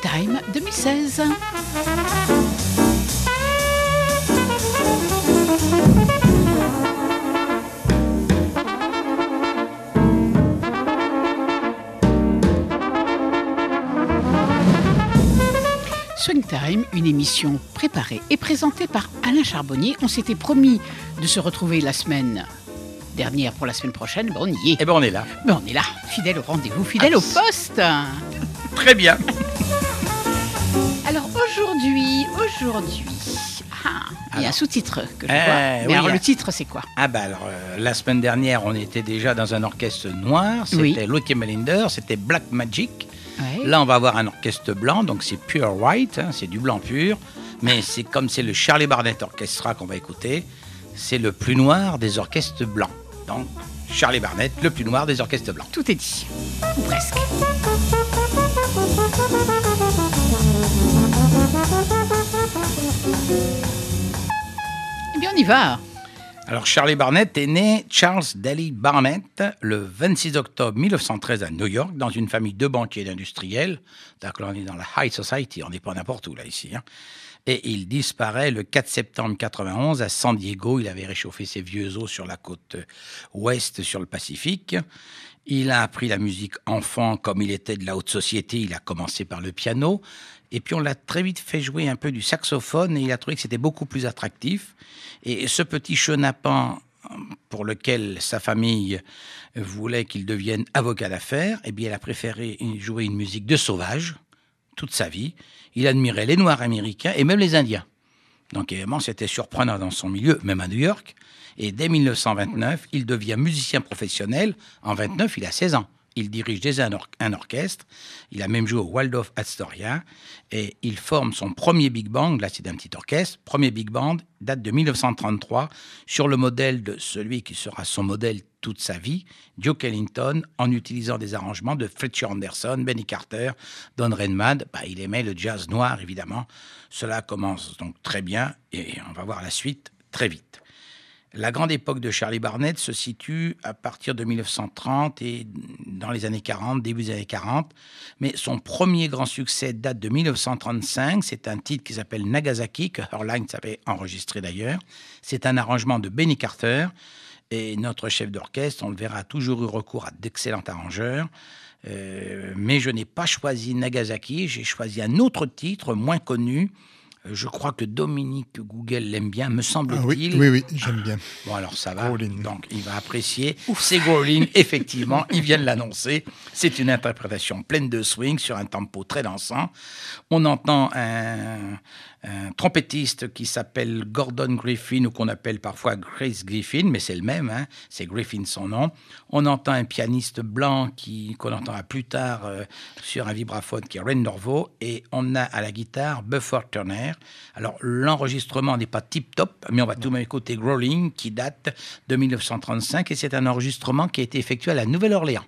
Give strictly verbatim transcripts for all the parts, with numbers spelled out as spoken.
Time deux mille seize. Swing Time, une émission préparée et présentée par Alain Charbonnier. On s'était promis de se retrouver la semaine dernière pour la semaine prochaine. Ben on y est. Eh ben on est là. Ben on est là, fidèle au rendez-vous, fidèle Abs- au poste. Très bien. Alors aujourd'hui, aujourd'hui, ah, il y a un sous-titre que je euh, vois. Mais oui, alors a... le titre c'est quoi? Ah bah alors euh, la semaine dernière on était déjà dans un orchestre noir. C'était oui. Lucky Melinder, c'était Black Magic. Ouais. Là, on va avoir un orchestre blanc, donc c'est pure white, hein, c'est du blanc pur. Mais c'est comme c'est le Charlie Barnet Orchestra qu'on va écouter, c'est le plus noir des orchestres blancs. Donc, Charlie Barnet, le plus noir des orchestres blancs. Tout est dit, ou presque. Eh bien, on y va. Alors, Charlie Barnet est né Charles Daly Barnet le vingt-six octobre mille neuf cent treize à New York, dans une famille de banquiers et d'industriels. Donc là, on est dans la high society, on n'est pas n'importe où là, ici. Hein. Et il disparaît le quatre septembre quatre-vingt-onze à San Diego. Il avait réchauffé ses vieux os sur la côte ouest, sur le Pacifique. Il a appris la musique enfant, comme il était de la haute société. Il a commencé par le piano. Et puis on l'a très vite fait jouer un peu du saxophone et il a trouvé que c'était beaucoup plus attractif. Et ce petit chenapan pour lequel sa famille voulait qu'il devienne avocat d'affaires, eh bien il a préféré jouer une musique de sauvage toute sa vie. Il admirait les Noirs américains et même les Indiens. Donc évidemment c'était surprenant dans son milieu, même à New York. Et dès mille neuf cent vingt-neuf, il devient musicien professionnel. En vingt-neuf, il a seize ans. Il dirige déjà un, or- un orchestre. Il a même joué au Waldorf Astoria. Et il forme son premier big band. Là, c'est un petit orchestre. Premier big band date de mille neuf cent trente-trois, sur le modèle de celui qui sera son modèle toute sa vie, Duke Ellington, en utilisant des arrangements de Fletcher Henderson, Benny Carter, Don Redman. Bah, il aimait le jazz noir, évidemment. Cela commence donc très bien. Et on va voir la suite très vite. La grande époque de Charlie Barnet se situe à partir de mille neuf cent trente et dans les années quarante, début des années quarante. Mais son premier grand succès date de mille neuf cent trente-cinq. C'est un titre qui s'appelle Nagasaki, que Hurlines avait enregistré d'ailleurs. C'est un arrangement de Benny Carter. Et notre chef d'orchestre, on le verra, a toujours eu recours à d'excellents arrangeurs. Euh, mais je n'ai pas choisi Nagasaki, j'ai choisi un autre titre moins connu. Je crois que Dominique Google l'aime bien, me semble-t-il. Ah oui, oui, oui, j'aime bien. Bon, alors ça va. Growling. Donc, il va apprécier. Ouf. C'est Growling, effectivement, il vient de l'annoncer. C'est une interprétation pleine de swing sur un tempo très dansant. On entend un, un trompettiste qui s'appelle Gordon Griffin, ou qu'on appelle parfois Grace Griffin, mais c'est le même, hein, c'est Griffin son nom. On entend un pianiste blanc qui, qu'on entendra plus tard euh, sur un vibraphone, qui est Ren Norvo, et on a à la guitare Buffer Turner. Alors, l'enregistrement n'est pas tip-top, mais on va tout de même écouter Growling, qui date de mille neuf cent trente-cinq, et c'est un enregistrement qui a été effectué à la Nouvelle-Orléans.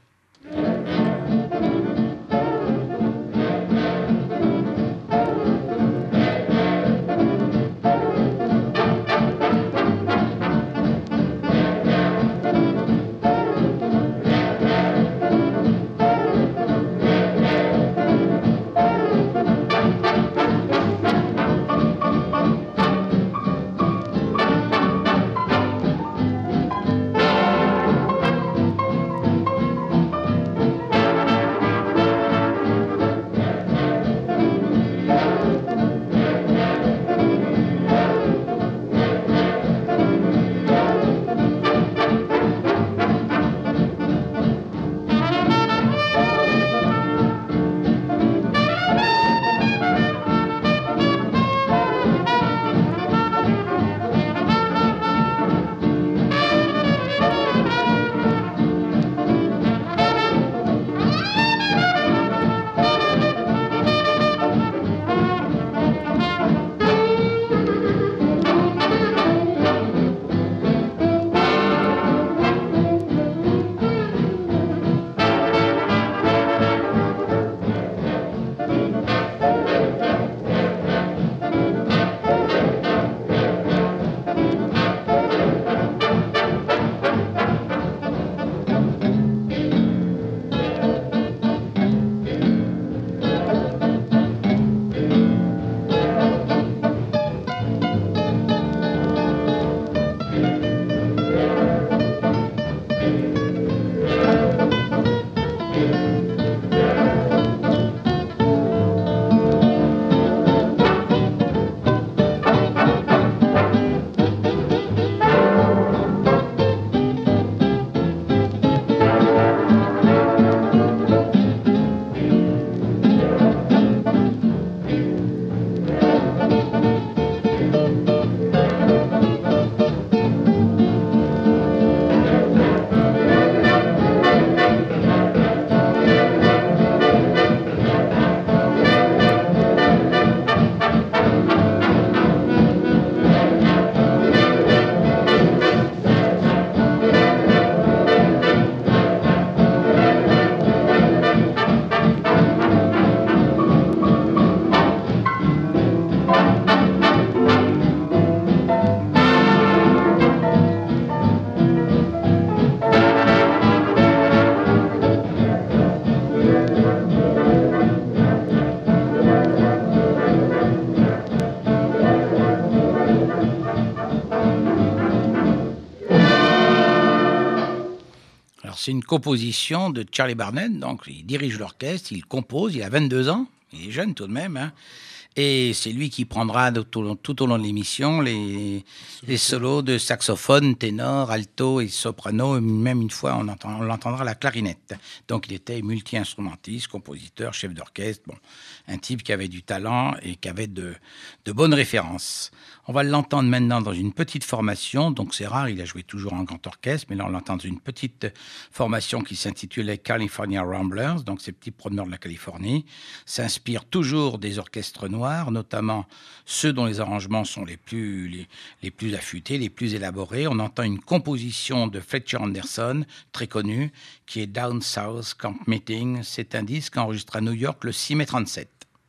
c'est une composition de Charlie Barnett, donc il dirige l'orchestre, il compose, il a vingt-deux ans, il est jeune tout de même, hein. Et c'est lui qui prendra tout au long, tout au long de l'émission les, les solos de saxophone, ténor, alto et soprano. Même une fois, on, entend, on l'entendra à la clarinette. Donc, il était multi-instrumentiste, compositeur, chef d'orchestre. Bon, un type qui avait du talent et qui avait de, de bonnes références. On va l'entendre maintenant dans une petite formation. Donc, c'est rare, il a joué toujours en grand orchestre. Mais là, on l'entend dans une petite formation qui s'intitulait California Ramblers. Donc, ces petits promeneurs de la Californie s'inspirent toujours des orchestres noirs, notamment ceux dont les arrangements sont les plus, les, les plus affûtés, les plus élaborés. On entend une composition de Fletcher Anderson, très connue, qui est Down South Camp Meeting. C'est un disque enregistré à New York le six mai trente-sept.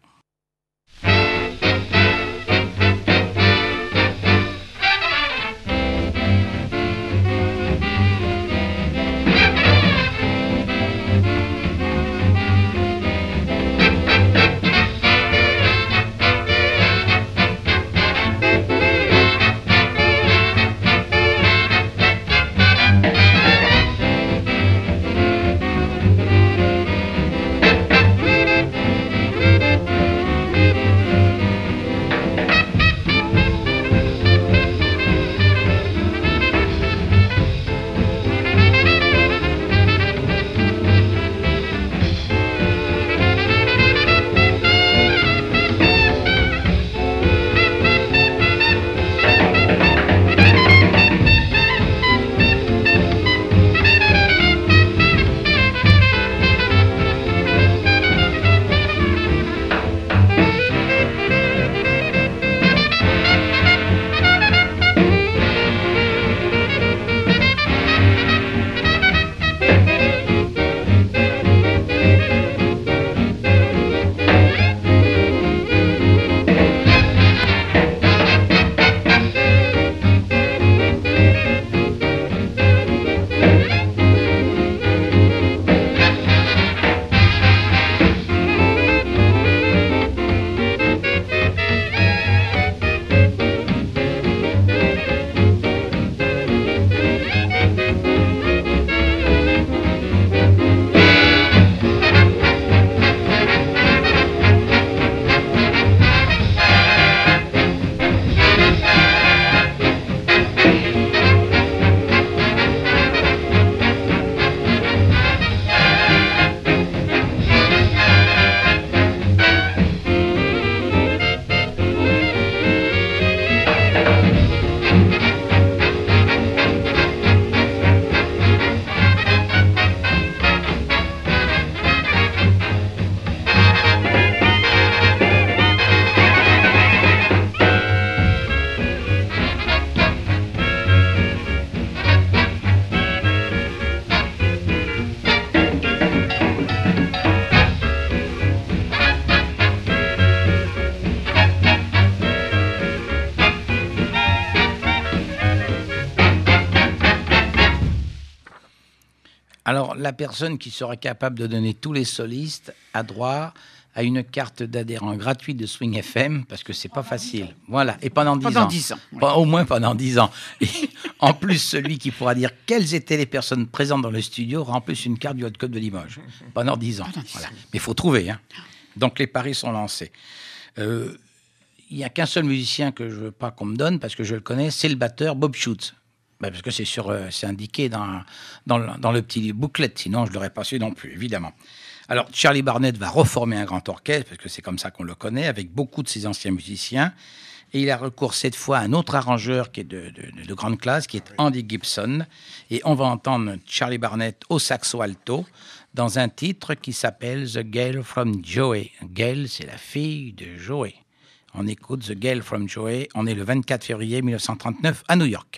Alors, la personne qui sera capable de donner tous les solistes a droit à une carte d'adhérent gratuite de Swing F M, parce que c'est pas facile. Voilà, et pendant dix ans. Pendant dix ans. Oui. Au moins pendant dix ans. Et en plus, celui qui pourra dire quelles étaient les personnes présentes dans le studio aura en plus une carte du Hot Club de Limoges. Pendant dix ans. Pendant dix voilà. ans. Mais il faut trouver, hein. Donc, les paris sont lancés. Euh, il n'y a qu'un seul musicien que je veux pas qu'on me donne, parce que je le connais, c'est le batteur Bob Schutz. Ben parce que c'est, sur, euh, c'est indiqué dans, dans, le, dans le petit booklet, sinon je ne l'aurais pas su non plus, évidemment. Alors, Charlie Barnett va reformer un grand orchestre, parce que c'est comme ça qu'on le connaît, avec beaucoup de ses anciens musiciens. Et il a recours cette fois à un autre arrangeur qui est de, de, de grande classe, qui est Andy Gibson. Et on va entendre Charlie Barnett au saxo alto dans un titre qui s'appelle The Girl from Joey. Gail, c'est la fille de Joey. On écoute The Girl from Joey. On est le vingt-quatre février mille neuf cent trente-neuf à New York.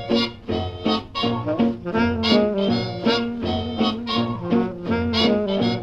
Thank you.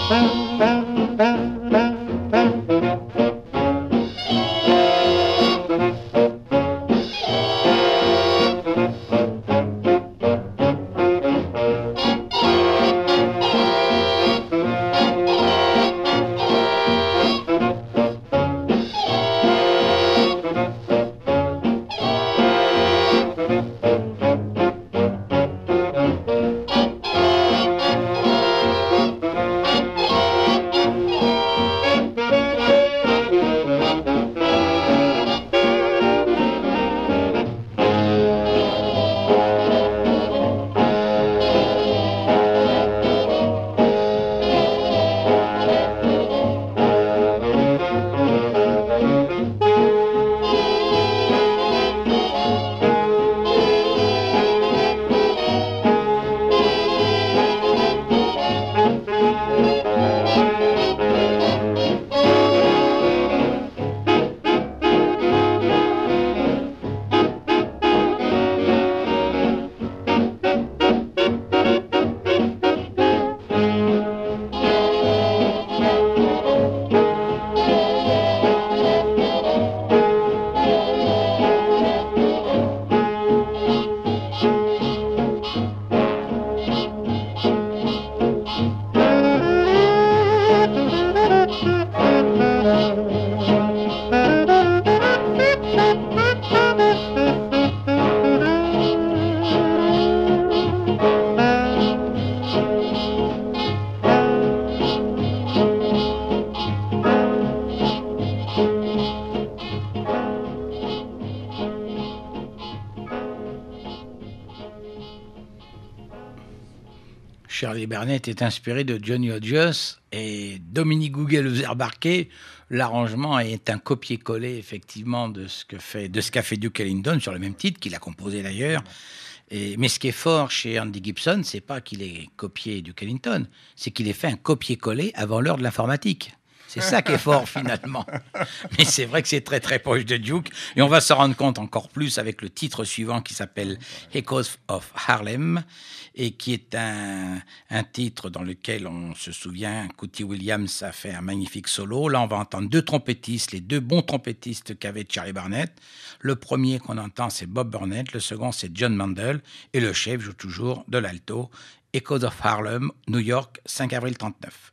Charlie Barnet est inspiré de Johnny Hodges et Dominique Gouguet le faisait remarquer. L'arrangement est un copier-coller effectivement de ce que fait, de ce qu'a fait Duke Ellington sur le même titre qu'il a composé d'ailleurs. Et, mais ce qui est fort chez Andy Gibson, c'est pas qu'il ait copié Duke Ellington, c'est qu'il ait fait un copier-coller avant l'heure de l'informatique. C'est ça qui est fort finalement. Mais c'est vrai que c'est très très proche de Duke. Et on va s'en rendre compte encore plus avec le titre suivant qui s'appelle Echoes of Harlem et qui est un, un titre dans lequel on se souvient, Cootie Williams a fait un magnifique solo. Là on va entendre deux trompettistes, les deux bons trompettistes qu'avait Charlie Barnet. Le premier qu'on entend c'est Bob Burnett, le second c'est John Mandel et le chef joue toujours de l'alto. Echoes of Harlem, New York, cinq avril trente-neuf.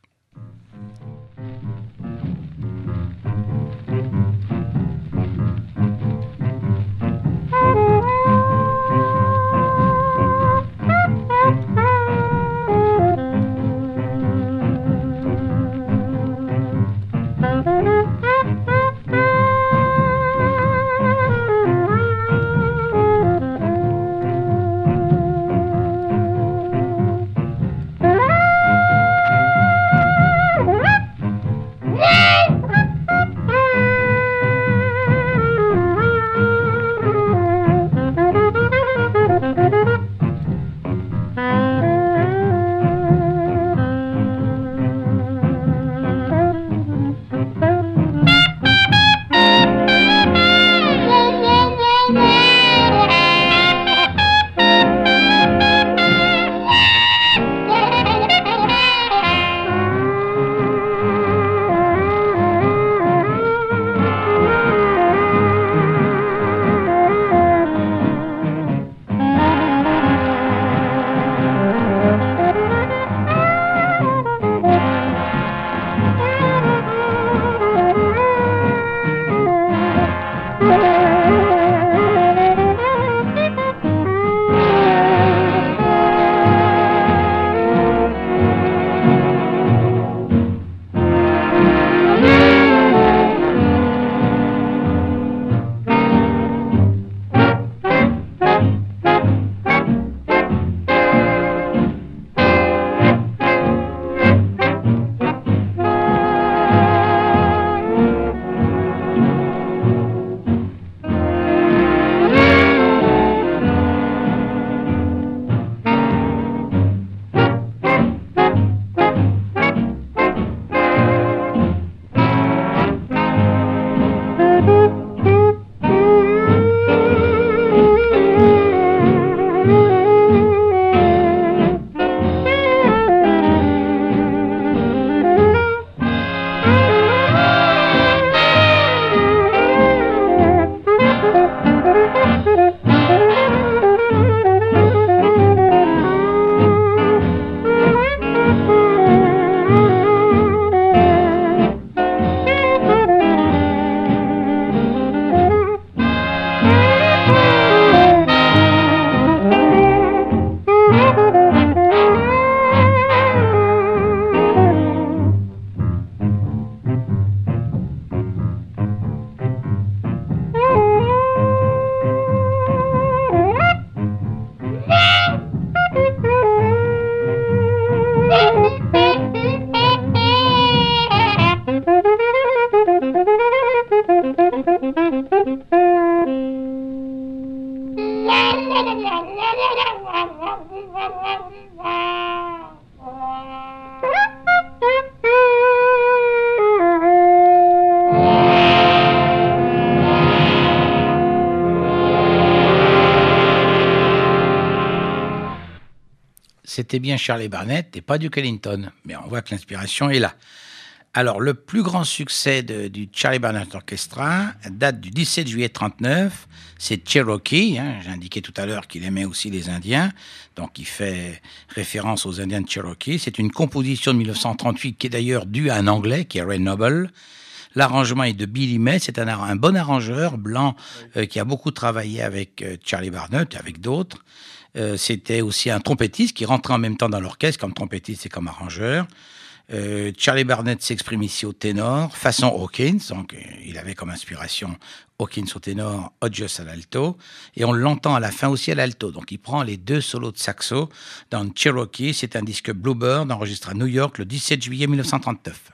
Thank you. C'était bien Charlie Barnett et pas Duke Ellington, mais on voit que l'inspiration est là. Alors, le plus grand succès de, du Charlie Barnett Orchestra date du dix-sept juillet trente-neuf. C'est Cherokee. Hein, j'ai indiqué tout à l'heure qu'il aimait aussi les Indiens. Donc, il fait référence aux Indiens de Cherokee. C'est une composition de dix-neuf cent trente-huit qui est d'ailleurs due à un Anglais, qui est Ray Noble. L'arrangement est de Billy May. C'est un, un bon arrangeur blanc euh, qui a beaucoup travaillé avec euh, Charlie Barnett et avec d'autres. Euh, c'était aussi un trompettiste qui rentrait en même temps dans l'orchestre comme trompettiste et comme arrangeur. Euh, Charlie Barnett s'exprime ici au ténor, façon Hawkins, donc euh, il avait comme inspiration Hawkins au ténor, Hodges à l'alto, et on l'entend à la fin aussi à l'alto, donc il prend les deux solos de saxo dans Cherokee. C'est un disque Bluebird enregistré à New York le dix-sept juillet dix-neuf cent trente-neuf.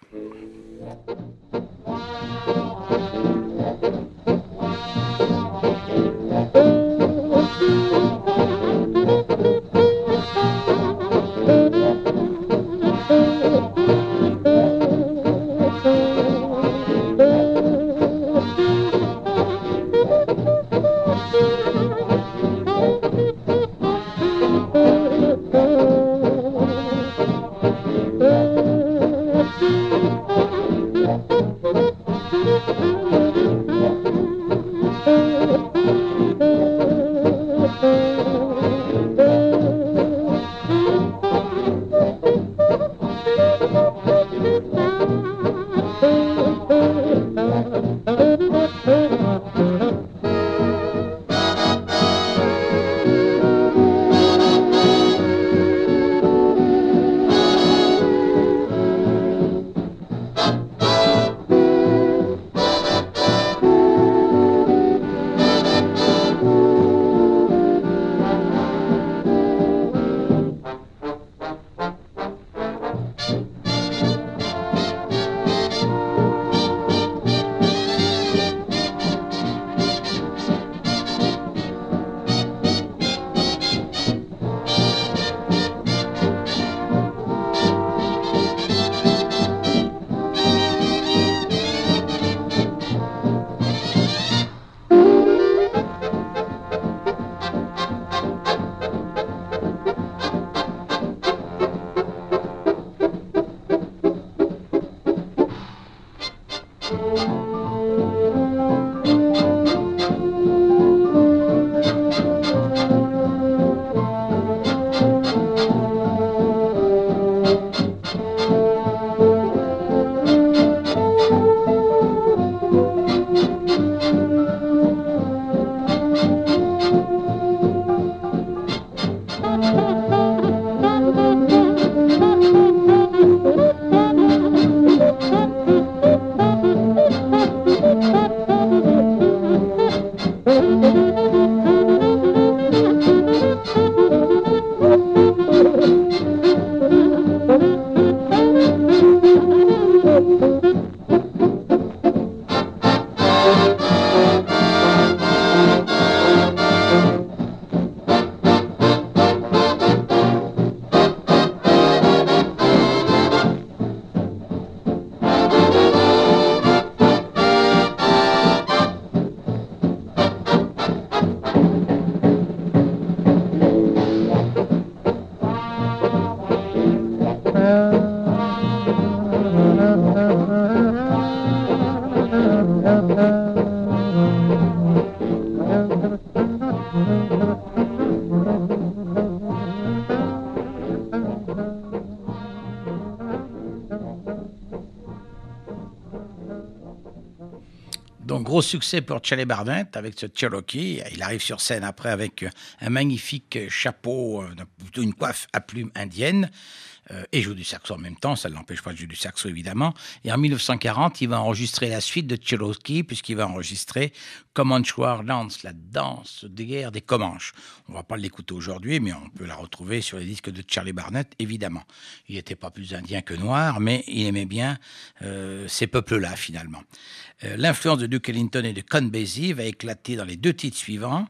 Donc, gros succès pour Charlie Barnett avec ce Cherokee. Il arrive sur scène après avec un magnifique chapeau, plutôt une coiffe à plumes indienne. Euh, et joue du saxo en même temps, ça ne l'empêche pas de jouer du saxo évidemment. Et en dix-neuf cent quarante, il va enregistrer la suite de Cherokee, puisqu'il va enregistrer Comanche War Dance, la danse de guerre des Comanches. On ne va pas l'écouter aujourd'hui, mais on peut la retrouver sur les disques de Charlie Barnett, évidemment. Il n'était pas plus indien que noir, mais il aimait bien euh, ces peuples-là, finalement. Euh, l'influence de Duke Ellington et de Count Basie va éclater dans les deux titres suivants.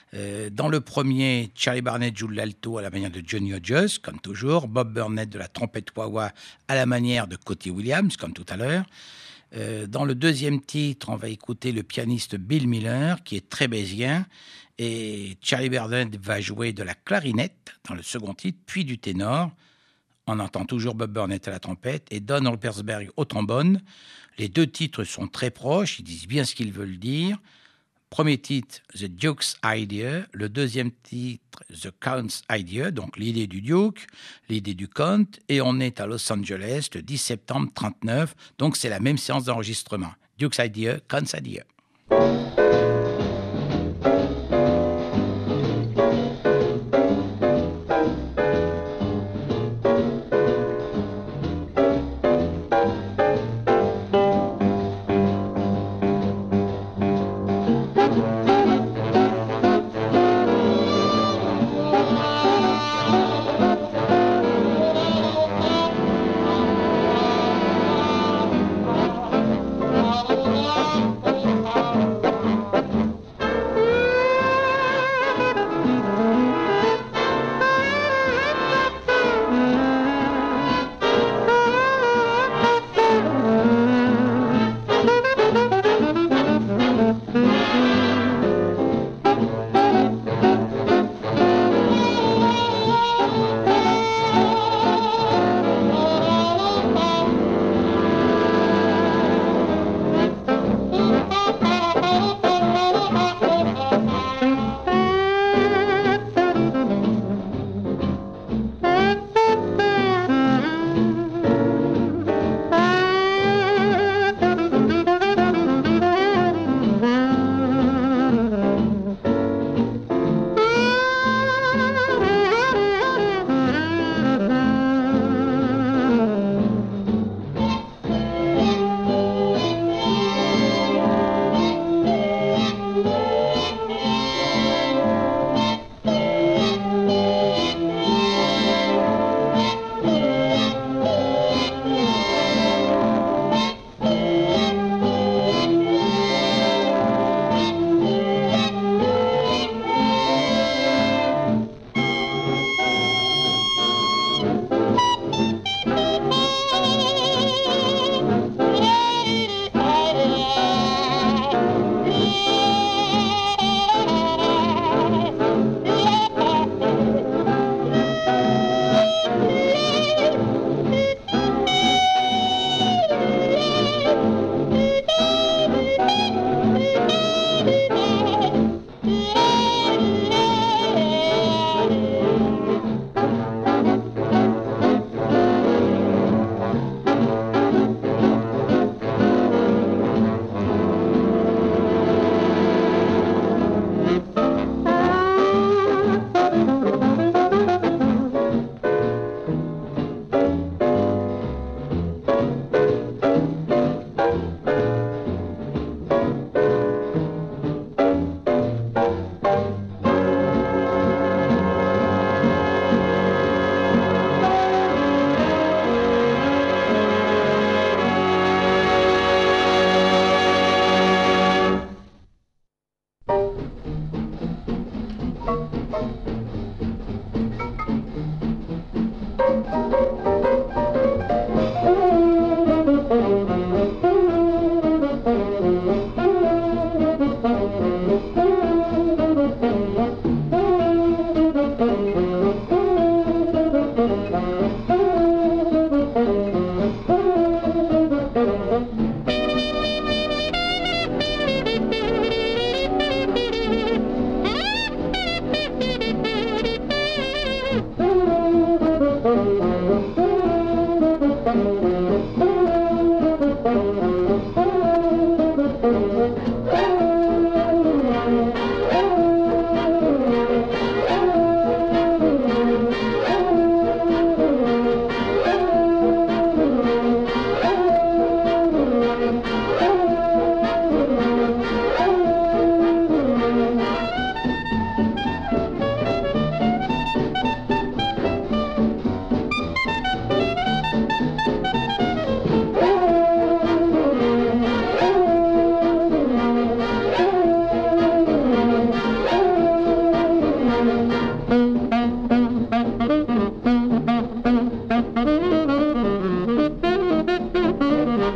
Euh, dans le premier, Charlie Barnet joue de l'alto à la manière de Johnny Hodges, comme toujours. Bob Burnett de la trompette wah-wah à la manière de Cotty Williams, comme tout à l'heure. Euh, dans le deuxième titre, on va écouter le pianiste Bill Miller, qui est très bassien. Et Charlie Barnet va jouer de la clarinette dans le second titre, puis du ténor. On entend toujours Bob Burnett à la trompette et Don Holpersberg au trombone. Les deux titres sont très proches, ils disent bien ce qu'ils veulent dire. Premier titre, The Duke's Idea. Le deuxième titre, The Count's Idea, donc l'idée du Duke, l'idée du Count. Et on est à Los Angeles le dix septembre trente-neuf, donc c'est la même séance d'enregistrement. Duke's Idea, Count's Idea.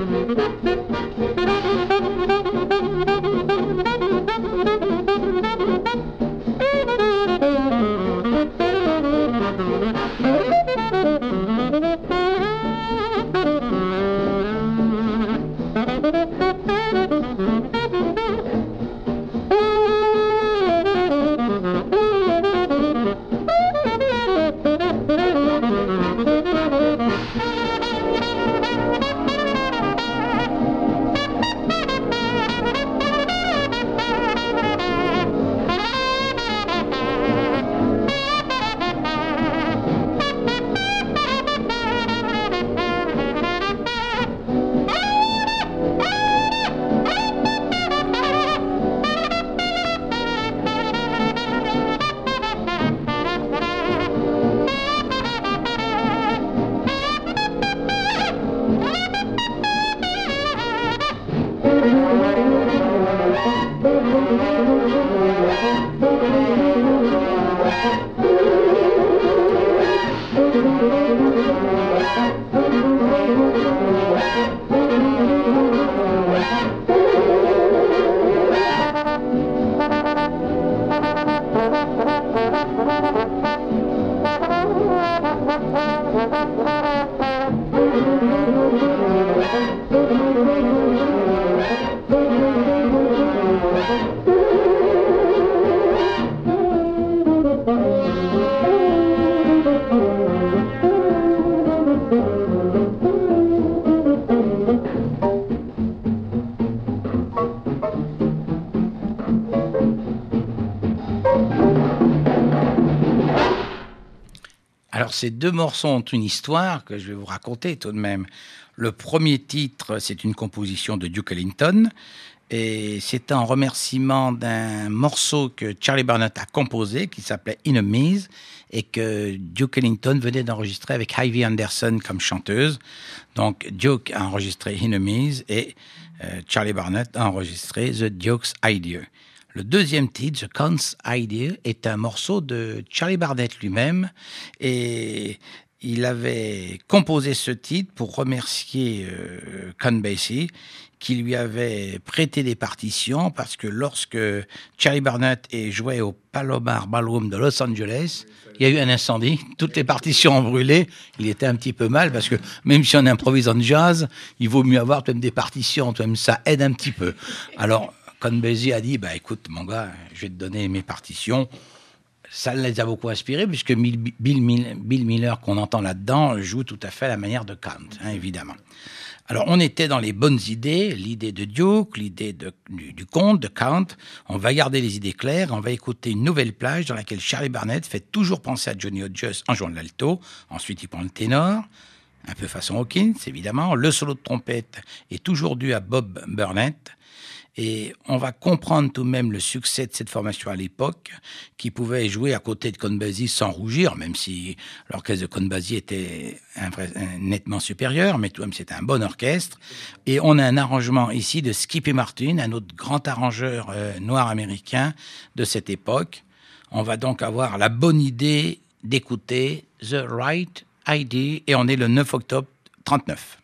Alors ces deux morceaux ont une histoire que je vais vous raconter tout de même. Le premier titre, c'est une composition de Duke Ellington et c'est en remerciement d'un morceau que Charlie Barnet a composé qui s'appelait Enemies et que Duke Ellington venait d'enregistrer avec Ivy Anderson comme chanteuse. Donc Duke a enregistré Enemies et euh, Charlie Barnet a enregistré The Duke's Idea. Le deuxième titre, The Count's Idea, est un morceau de Charlie Barnet lui-même et il avait composé ce titre pour remercier euh, Count Basie qui lui avait prêté des partitions parce que lorsque Charlie Barnet jouait au Palomar Ballroom de Los Angeles, il y a eu un incendie, toutes les partitions ont brûlé, il était un petit peu mal parce que même si on improvise en jazz, il vaut mieux avoir même des partitions, même ça aide un petit peu. Alors Count Basie a dit, bah, écoute, mon gars, je vais te donner mes partitions. Ça les a beaucoup inspirés, puisque Bill, Bill, Bill Miller, qu'on entend là-dedans, joue tout à fait à la manière de Count, hein, évidemment. Alors, on était dans les bonnes idées, l'idée de Duke, l'idée de, du, du conte, de Count. On va garder les idées claires, on va écouter une nouvelle plage dans laquelle Charlie Barnet fait toujours penser à Johnny Hodges en jouant de l'alto. Ensuite, il prend le ténor, un peu façon Hawkins, évidemment. Le solo de trompette est toujours dû à Bob Burnett. Et on va comprendre tout de même le succès de cette formation à l'époque, qui pouvait jouer à côté de Count Basie sans rougir, même si l'orchestre de Count Basie était un vrai, un, nettement supérieur, mais tout de même c'était un bon orchestre. Et on a un arrangement ici de Skippy Martin, un autre grand arrangeur euh, noir américain de cette époque. On va donc avoir la bonne idée d'écouter The Right Idea, et on est le neuf octobre trente-neuf.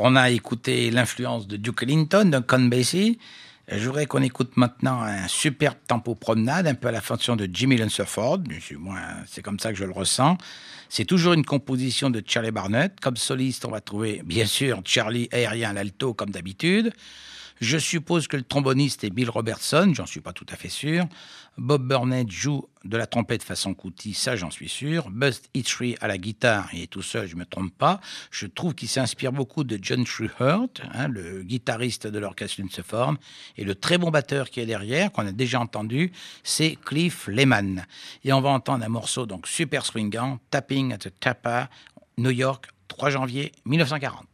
on a écouté l'influence de Duke Ellington, de Count Basie. Je voudrais qu'on écoute maintenant un superbe tempo promenade, un peu à la façon de Jimmy Lunceford. Moi, c'est comme ça que je le ressens. C'est toujours une composition de Charlie Barnet. Comme soliste, on va trouver, bien sûr, Charlie aérien à l'alto, comme d'habitude. Je suppose que le tromboniste est Bill Robertson, j'en suis pas tout à fait sûr. Bob Burnett joue de la trompette façon Couty, ça j'en suis sûr. Buzz Eitri à la guitare, il est tout seul, je me trompe pas. Je trouve qu'il s'inspire beaucoup de John Trueheart, hein, le guitariste de l'orchestre Lunceford. Et le très bon batteur qui est derrière, qu'on a déjà entendu, c'est Cliff Lehman. Et on va entendre un morceau donc super swingant, Tapping at the Tapa, New York, trois janvier mille neuf cent quarante.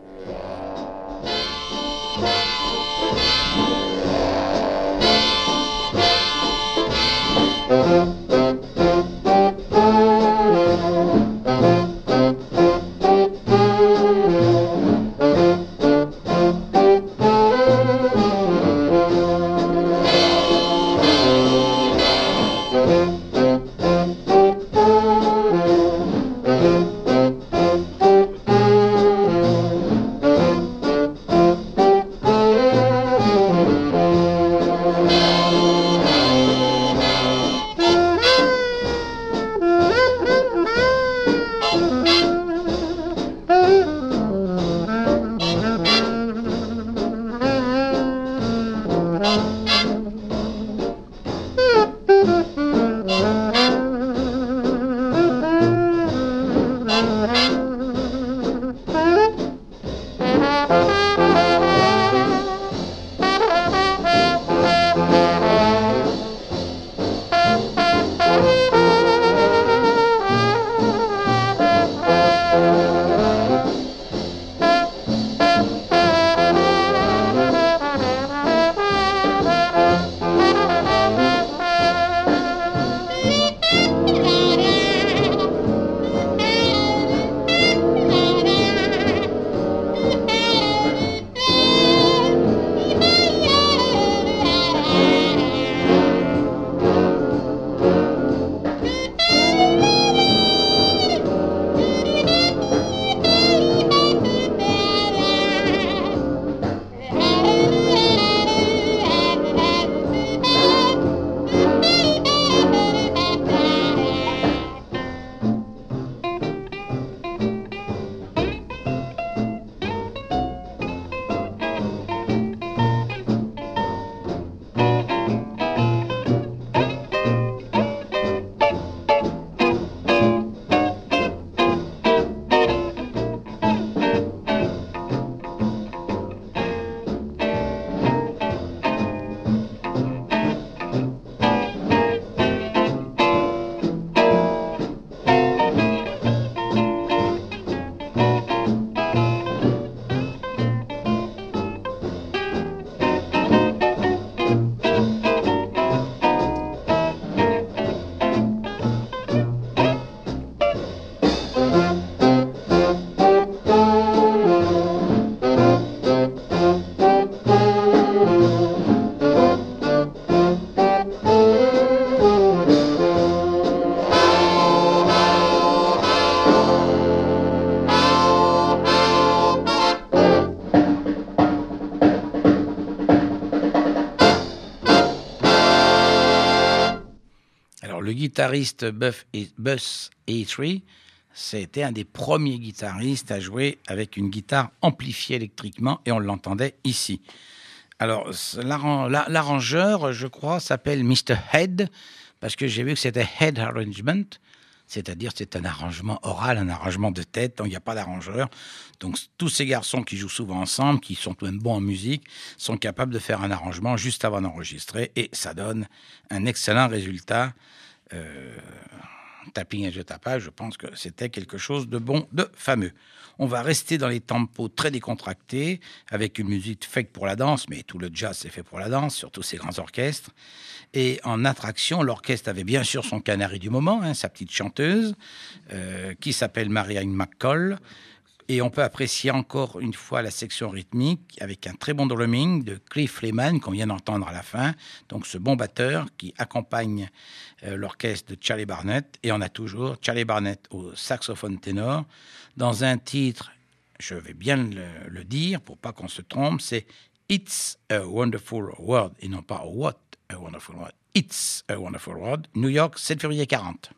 Le guitariste Buff et Buzz Eitri, c'était un des premiers guitaristes à jouer avec une guitare amplifiée électriquement et on l'entendait ici. Alors, l'arrangeur, je crois, s'appelle mister Head parce que j'ai vu que c'était Head Arrangement, c'est-à-dire c'est un arrangement oral, un arrangement de tête, donc il n'y a pas d'arrangeur. Donc tous ces garçons qui jouent souvent ensemble, qui sont même bons en musique, sont capables de faire un arrangement juste avant d'enregistrer et ça donne un excellent résultat. Euh, tapping et je tapage, je pense que c'était quelque chose de bon, de fameux. On va rester dans les tempos très décontractés, avec une musique faite pour la danse, mais tout le jazz c'est fait pour la danse, surtout ces grands orchestres. Et en attraction, l'orchestre avait bien sûr son canari du moment, hein, sa petite chanteuse, euh, qui s'appelle Marianne McCall. Et on peut apprécier encore une fois la section rythmique avec un très bon drumming de Cliff Lehman qu'on vient d'entendre à la fin. Donc ce bon batteur qui accompagne euh, l'orchestre de Charlie Barnet. Et on a toujours Charlie Barnet au saxophone ténor dans un titre je vais bien le, le dire pour pas qu'on se trompe, c'est It's a Wonderful World et non pas What a Wonderful World. It's a Wonderful World, New York, sept février quarante.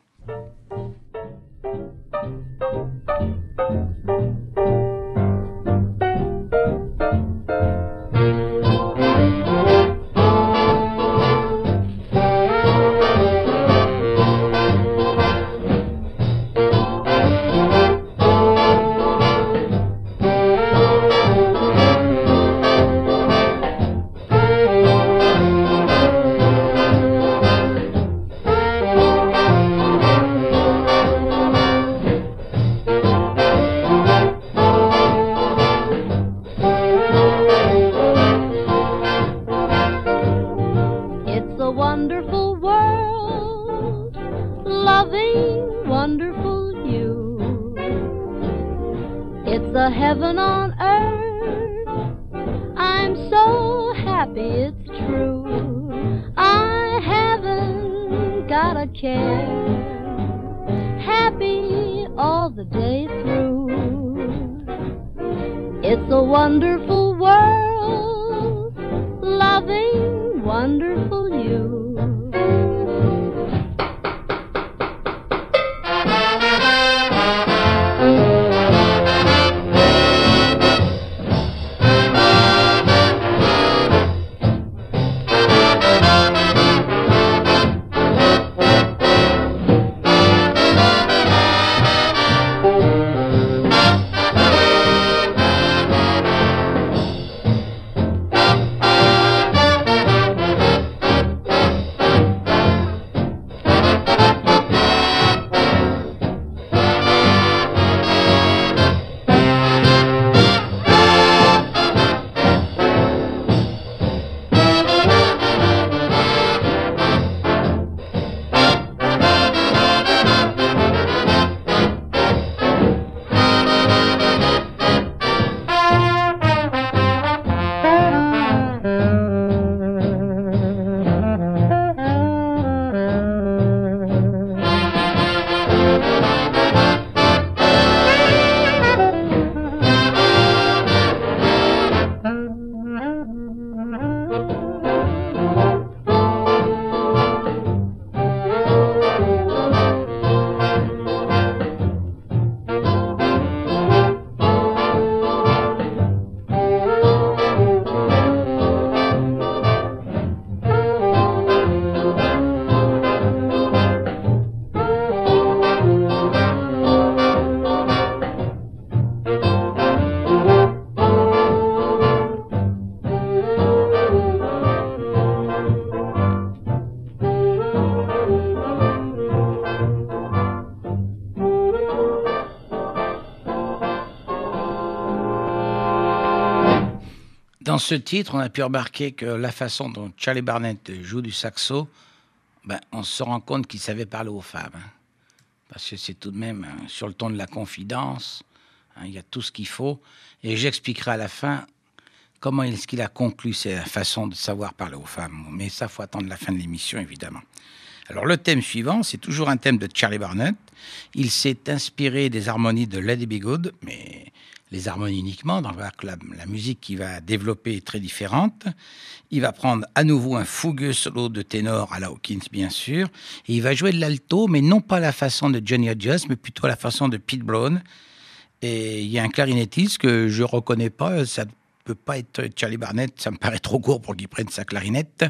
Dans ce titre, on a pu remarquer que la façon dont Charlie Barnet joue du saxo, ben, on se rend compte qu'il savait parler aux femmes. Hein, parce que c'est tout de même hein, sur le ton de la confidence, hein, il y a tout ce qu'il faut. Et j'expliquerai à la fin comment est-ce qu'il a conclu sa façon de savoir parler aux femmes. Mais ça, il faut attendre la fin de l'émission, évidemment. Alors, le thème suivant, c'est toujours un thème de Charlie Barnet. Il s'est inspiré des harmonies de Lady Be Good, mais les harmonies uniquement, donc la, la musique qu'il va développer est très différente. Il va prendre à nouveau un fougueux solo de ténor à la Hawkins, bien sûr, et il va jouer de l'alto, mais non pas à la façon de Johnny Hodges, mais plutôt à la façon de Pete Brown. Et il y a un clarinettiste que je ne reconnais pas, ça ne peut pas être Charlie Barnet, ça me paraît trop court pour qu'il prenne sa clarinette,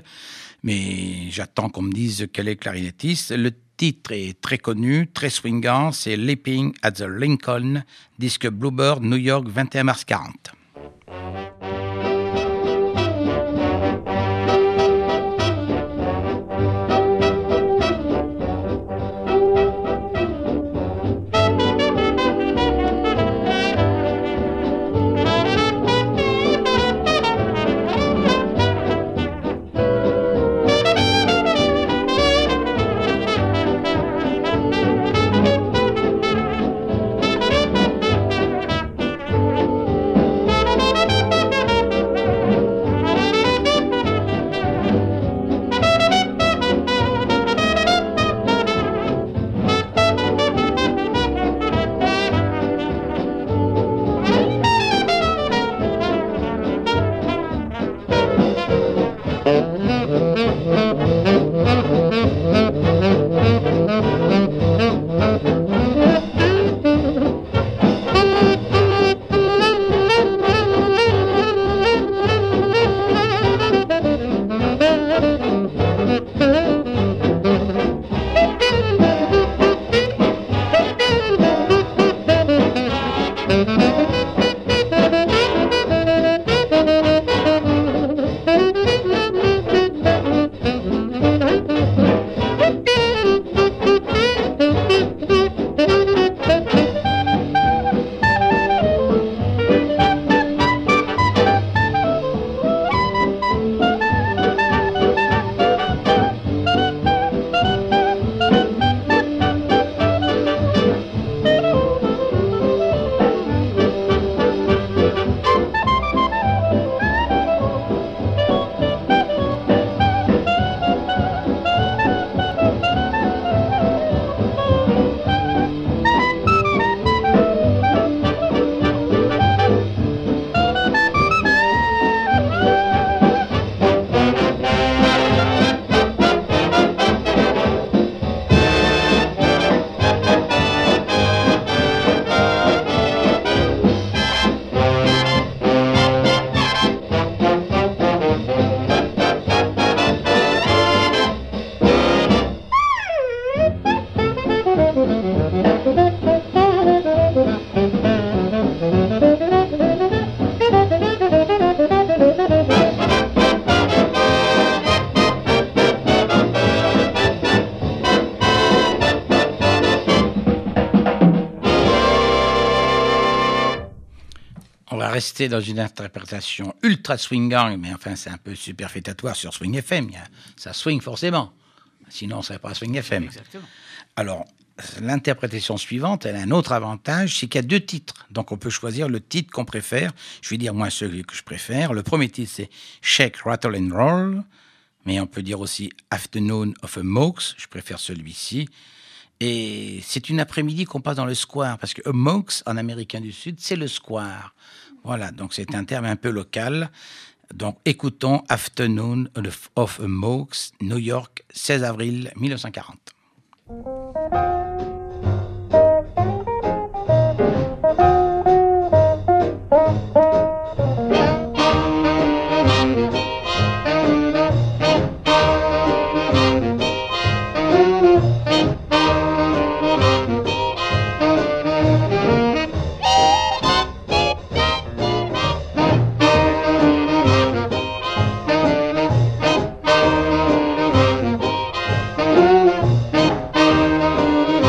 mais j'attends qu'on me dise quel est le clarinettiste. Le titre est très connu, très swingant, c'est Leaping at the Lincoln, disque Bluebird, New York, vingt et un mars quarante. Thank you. Rester dans une interprétation ultra swingant, mais enfin c'est un peu superfétatoire sur Swing F M. Ça swing forcément, sinon ça ne serait pas Swing F M. Exactement. Alors, l'interprétation suivante, elle a un autre avantage, c'est qu'il y a deux titres. Donc on peut choisir le titre qu'on préfère. Je vais dire moi celui que je préfère. Le premier titre c'est Shake, Rattle and Roll, mais on peut dire aussi Afternoon of a Mokes. Je préfère celui-ci. Et c'est une après-midi qu'on passe dans le square, parce que a Mokes, en américain du Sud, c'est le square. Voilà, donc c'est un terme un peu local. Donc écoutons Afternoon of a Mokes, New York, seize avril mille neuf cent quarante. Thank you.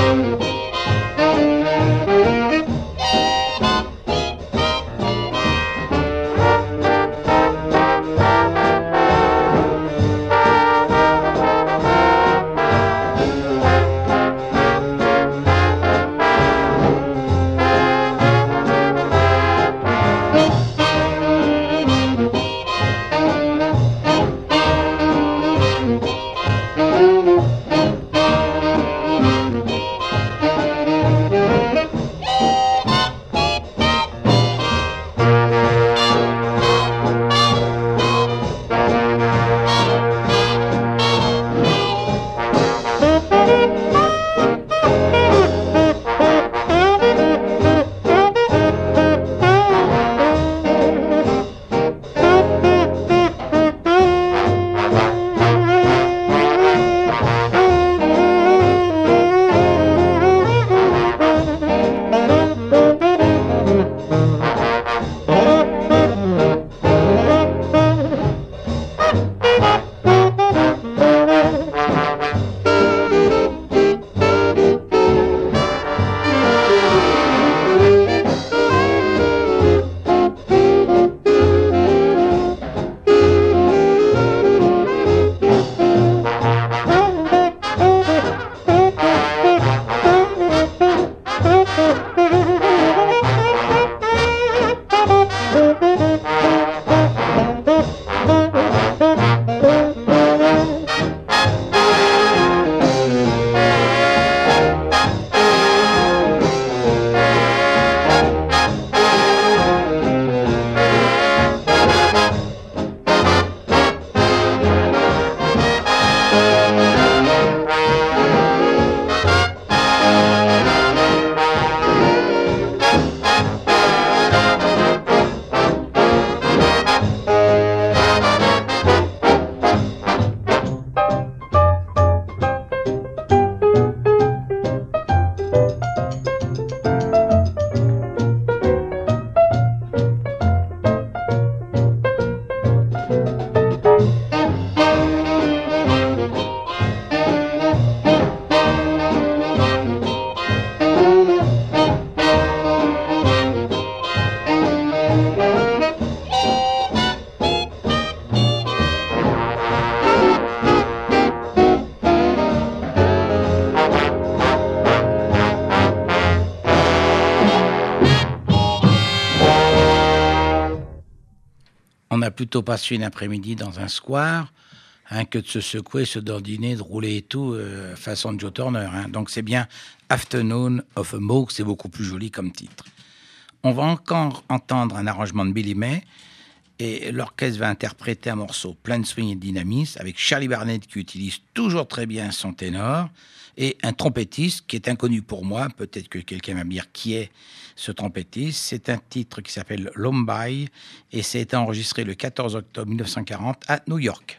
on a plutôt passé une après-midi dans un square hein, que de se secouer, se dandiner, de rouler et tout, euh, façon de Joe Turner. Hein. Donc c'est bien Afternoon of a Moog, c'est beaucoup plus joli comme titre. On va encore entendre un arrangement de Billy May et l'orchestre va interpréter un morceau plein de swing et de dynamisme avec Charlie Barnett qui utilise toujours très bien son ténor et un trompettiste qui est inconnu pour moi, peut-être que quelqu'un va me dire qui est ce trompettiste. C'est un titre qui s'appelle Lombay et c'est enregistré le quatorze octobre mille neuf cent quarante à New York.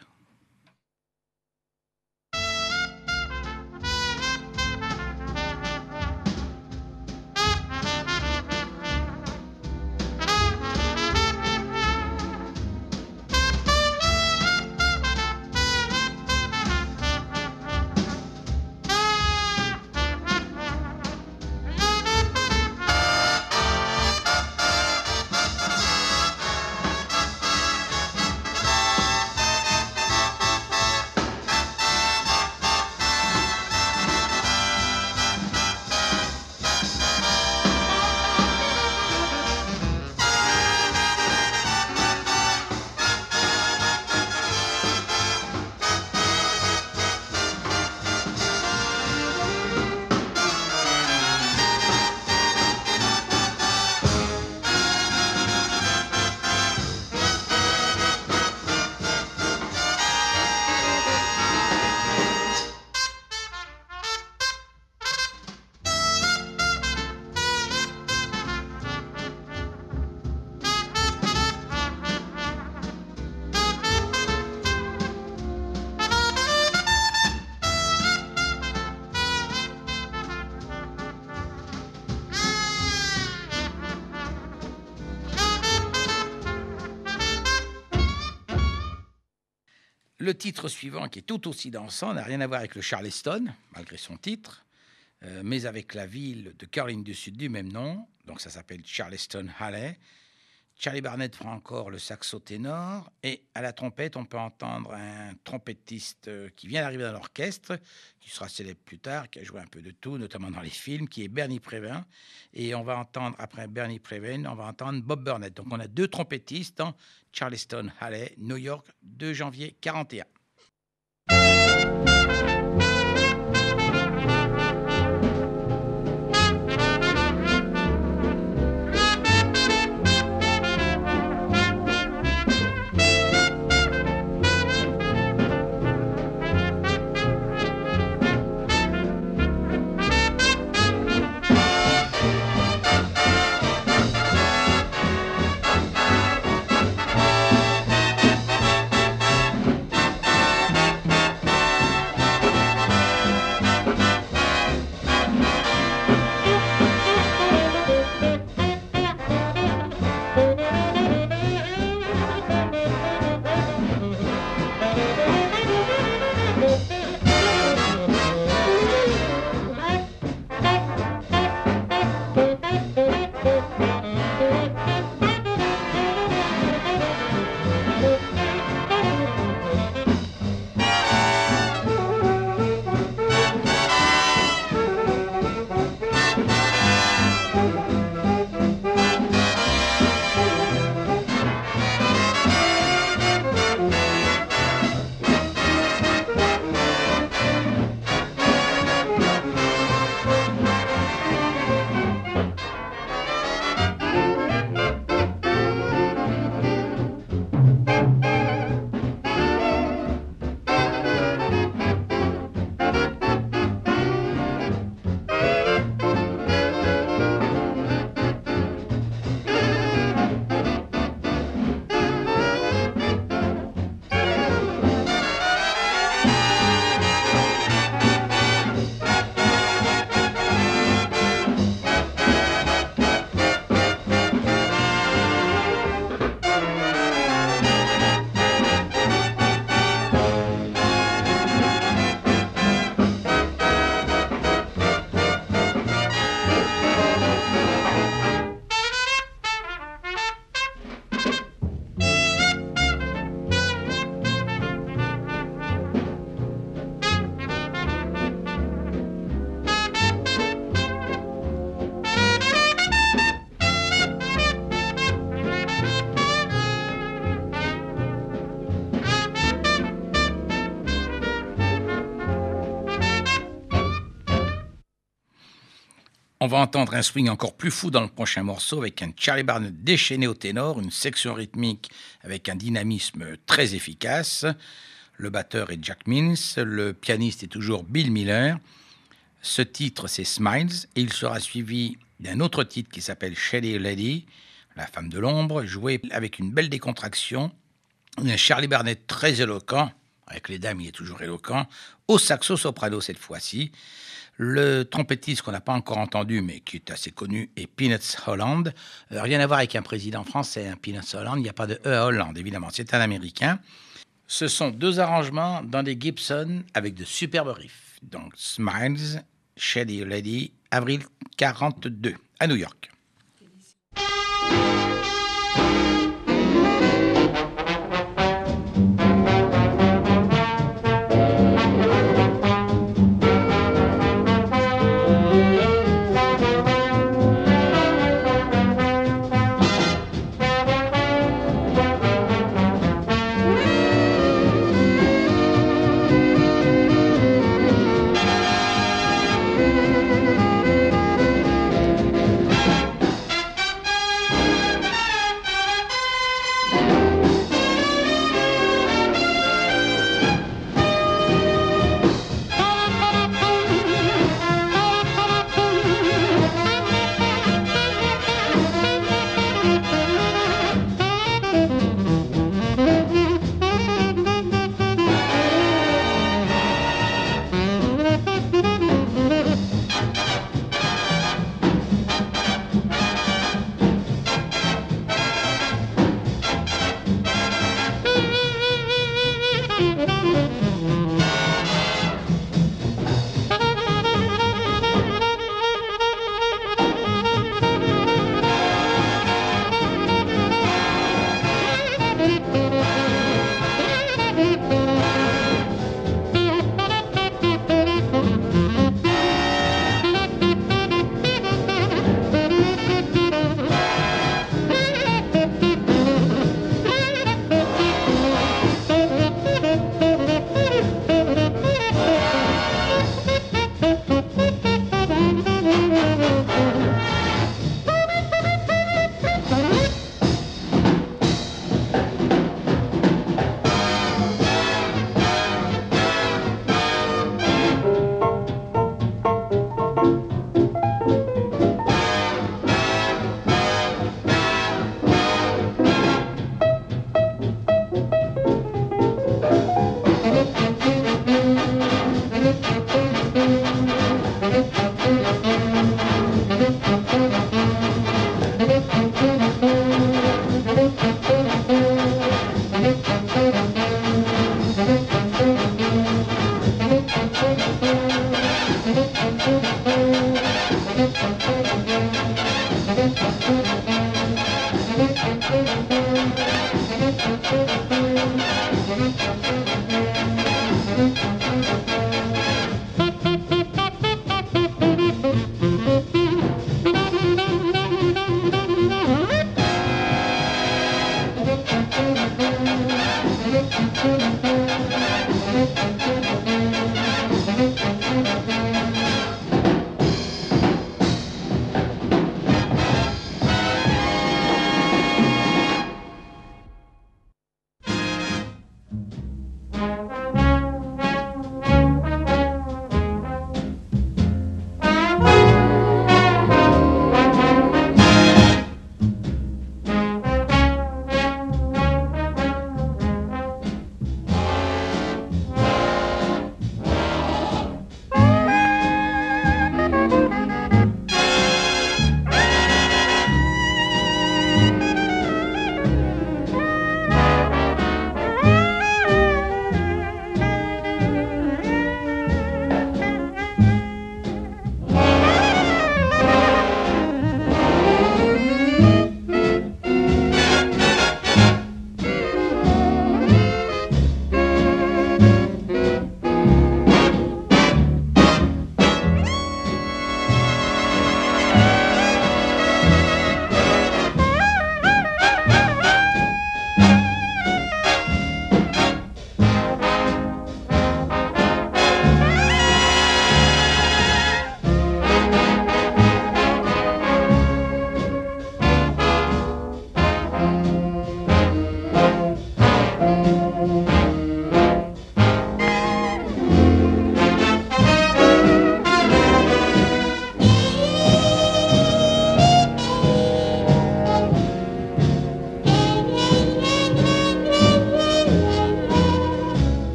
Le titre suivant, qui est tout aussi dansant, n'a rien à voir avec le Charleston, malgré son titre, euh, mais avec la ville de Caroline du Sud du même nom. Donc ça s'appelle Charleston Halley. Charlie Barnett fera encore le saxo ténor. Et à la trompette, on peut entendre un trompettiste qui vient d'arriver dans l'orchestre, qui sera célèbre plus tard, qui a joué un peu de tout, notamment dans les films, qui est Bernie Previn. Et on va entendre, après Bernie Previn, on va entendre Bob Burnett. Donc on a deux trompettistes dans Charleston Halley, New York, deux janvier quarante et un. On va entendre un swing encore plus fou dans le prochain morceau avec un Charlie Barnet déchaîné au ténor, une section rythmique avec un dynamisme très efficace. Le batteur est Jack Mills, le pianiste est toujours Bill Miller. Ce titre, c'est Smiles, et il sera suivi d'un autre titre qui s'appelle Shady Lady, la femme de l'ombre, joué avec une belle décontraction. Un Charlie Barnet très éloquent, avec les dames il est toujours éloquent, au saxo-soprano cette fois-ci. Le trompettiste qu'on n'a pas encore entendu, mais qui est assez connu, est Peanuts Holland. Euh, rien à voir avec un président français, hein, Peanuts Holland, il n'y a pas de E à Hollande, évidemment, c'est un Américain. Ce sont deux arrangements dans des Gibson avec de superbes riffs. Donc Smiles, Shady Lady, avril quarante-deux, à New York.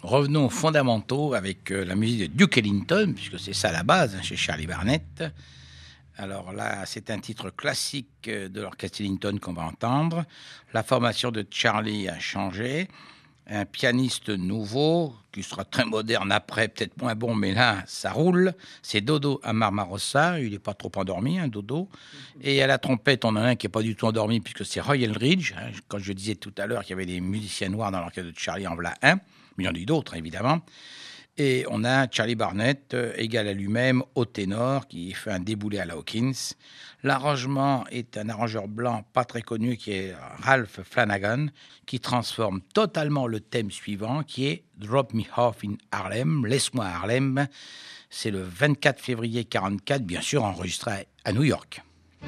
Revenons aux fondamentaux avec euh, la musique de Duke Ellington, puisque c'est ça la base hein, chez Charlie Barnett. Alors là, c'est un titre classique de l'orchestre Ellington qu'on va entendre. La formation de Charlie a changé. Un pianiste nouveau, qui sera très moderne après, peut-être moins bon, mais là, ça roule. C'est Dodo Amar-Marossa. Il n'est pas trop endormi, hein, Dodo. Et à la trompette, on en a un qui n'est pas du tout endormi, puisque c'est Roy Eldridge. Hein. Quand je disais tout à l'heure qu'il y avait des musiciens noirs dans l'orchestre de Charlie, en voilà un. Mais il y en a eu d'autres, évidemment. Et on a Charlie Barnett, euh, égal à lui-même, au ténor, qui fait un déboulé à la Hawkins. L'arrangement est un arrangeur blanc pas très connu, qui est Ralph Flanagan, qui transforme totalement le thème suivant, qui est « Drop Me Off in Harlem », « Laisse-moi à Harlem ». C'est le vingt-quatre février quarante-quatre, bien sûr enregistré à New York.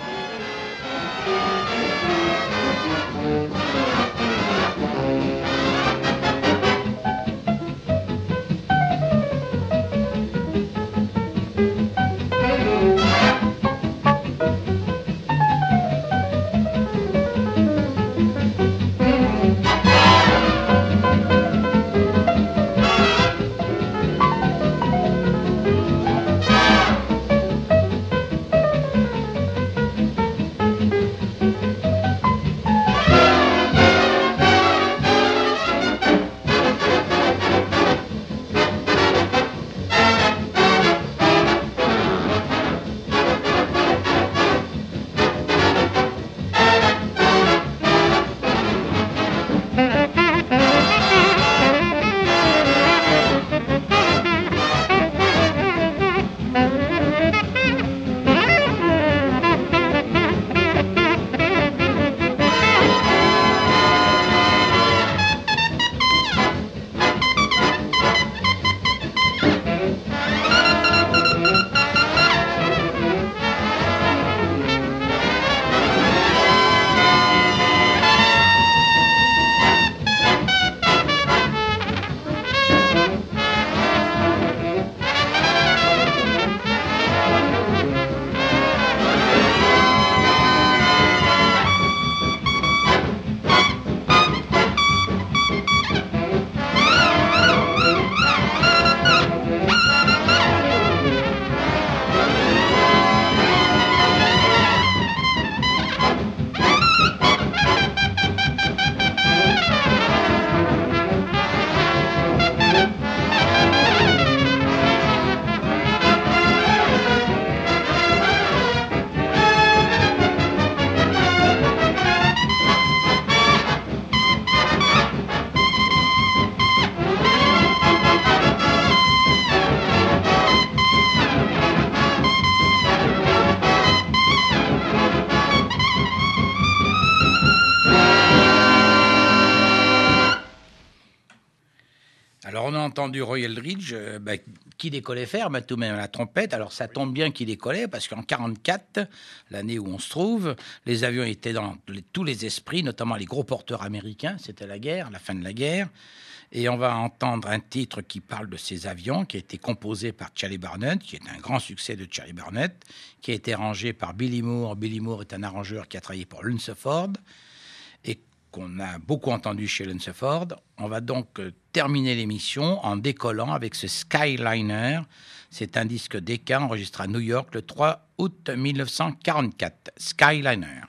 Alors on a entendu Roy Eldridge, euh, bah, qui décollait faire, bah, tout de même la trompette. Alors ça tombe bien qu'il décollait, parce qu'en quarante-quatre, l'année où on se trouve, les avions étaient dans les, tous les esprits, notamment les gros porteurs américains. C'était la guerre, la fin de la guerre. Et on va entendre un titre qui parle de ces avions, qui a été composé par Charlie Barnett, qui est un grand succès de Charlie Barnett, qui a été arrangé par Billy Moore. Billy Moore est un arrangeur qui a travaillé pour Lunceford et qu'on a beaucoup entendu chez Lunceford. On va donc euh, terminer l'émission en décollant avec ce Skyliner. C'est un disque Decca enregistré à New York le trois août mille neuf cent quarante-quatre. Skyliner.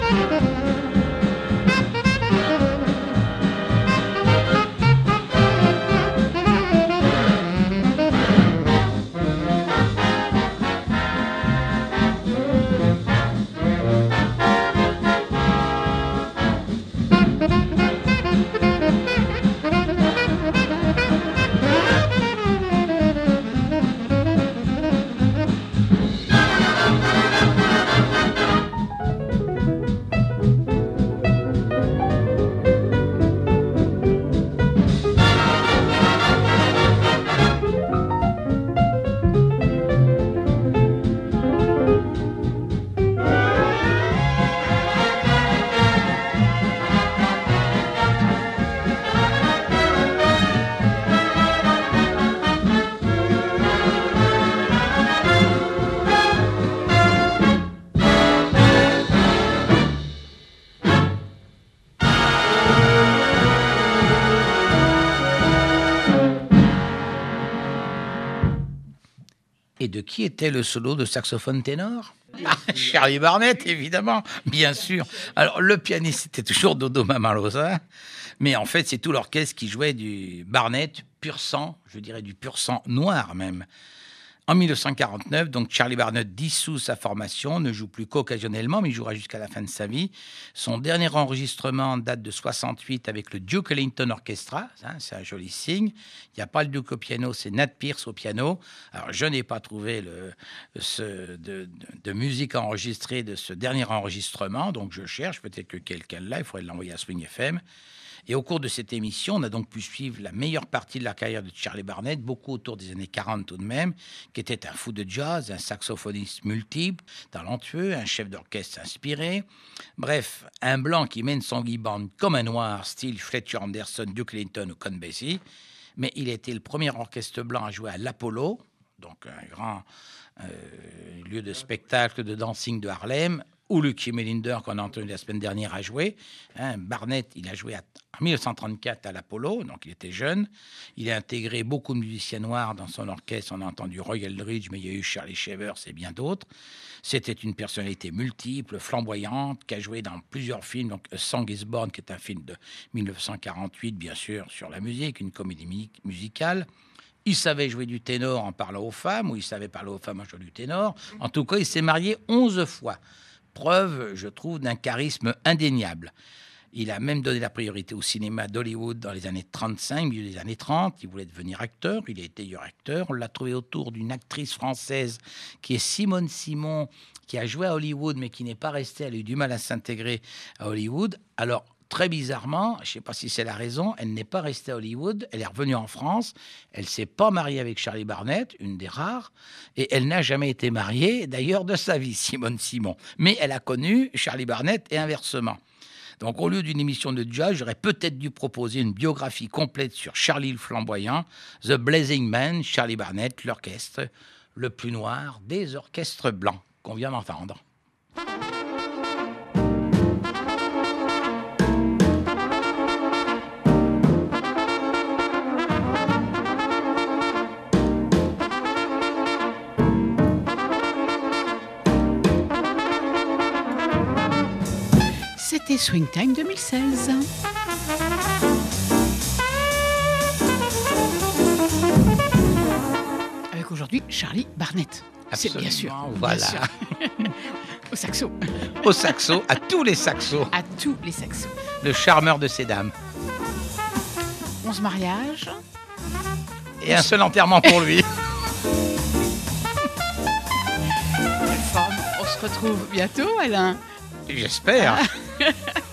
Et de qui était le solo de saxophone ténor ? Ah, Charlie Barnett, évidemment, bien sûr. Alors, le pianiste, c'était toujours Dodo Mamalosa, mais en fait, c'est tout l'orchestre qui jouait du Barnett pur sang, je dirais du pur sang noir même. En dix-neuf cent quarante-neuf, donc Charlie Barnett dissout sa formation, ne joue plus qu'occasionnellement, mais il jouera jusqu'à la fin de sa vie. Son dernier enregistrement date de soixante-huit avec le Duke Ellington Orchestra, hein, c'est un joli signe. Il n'y a pas le Duke au piano, c'est Nat Pierce au piano. Alors je n'ai pas trouvé le, ce, de, de, de musique enregistrée de ce dernier enregistrement, donc je cherche, peut-être que quelqu'un l'a, il faudrait l'envoyer à Swing F M. Et au cours de cette émission, on a donc pu suivre la meilleure partie de la carrière de Charlie Barnett, beaucoup autour des années quarante tout de même, qui était un fou de jazz, un saxophoniste multiple, talentueux, un chef d'orchestre inspiré. Bref, un blanc qui mène son band comme un noir, style Fletcher Anderson, Duke Ellington ou Count Basie. Mais il était le premier orchestre blanc à jouer à l'Apollo, donc un grand euh, lieu de spectacle, de dancing de Harlem, où Lucky Melinder, qu'on a entendu la semaine dernière, a joué. Hein, Barnett, il a joué à, en dix-neuf cent trente-quatre à l'Apollo, donc il était jeune. Il a intégré beaucoup de musiciens noirs dans son orchestre. On a entendu Roy Eldridge, mais il y a eu Charlie Shavers et bien d'autres. C'était une personnalité multiple, flamboyante, qui a joué dans plusieurs films. Donc A Song is Born, qui est un film de dix-neuf cent quarante-huit, bien sûr, sur la musique, une comédie mu- musicale. Il savait jouer du ténor en parlant aux femmes, ou il savait parler aux femmes en jouant du ténor. En tout cas, il s'est marié onze fois. Preuve, je trouve, d'un charisme indéniable. Il a même donné la priorité au cinéma d'Hollywood dans les années trente-cinq, milieu des années trente. Il voulait devenir acteur. Il a été d'ailleurs acteur. On l'a trouvé autour d'une actrice française qui est Simone Simon, qui a joué à Hollywood, mais qui n'est pas restée. Elle a eu du mal à s'intégrer à Hollywood. Alors, très bizarrement, je ne sais pas si c'est la raison, elle n'est pas restée à Hollywood, elle est revenue en France, elle ne s'est pas mariée avec Charlie Barnett, une des rares, et elle n'a jamais été mariée, d'ailleurs, de sa vie, Simone Simon. Mais elle a connu Charlie Barnett et inversement. Donc, au lieu d'une émission de jazz, j'aurais peut-être dû proposer une biographie complète sur Charlie le Flamboyant, The Blazing Man, Charlie Barnett, l'orchestre le plus noir des orchestres blancs qu'on vient d'entendre. C'était Swing Time deux mille seize. Avec aujourd'hui Charlie Barnett. C'est bien sûr. Voilà. Bien sûr. Au saxo. Au saxo, à tous les saxos. À tous les saxos. Le charmeur de ces dames. onze mariages. Et un seul enterrement pour lui. Quelle forme. On se retrouve bientôt, Alain. J'espère. Ah.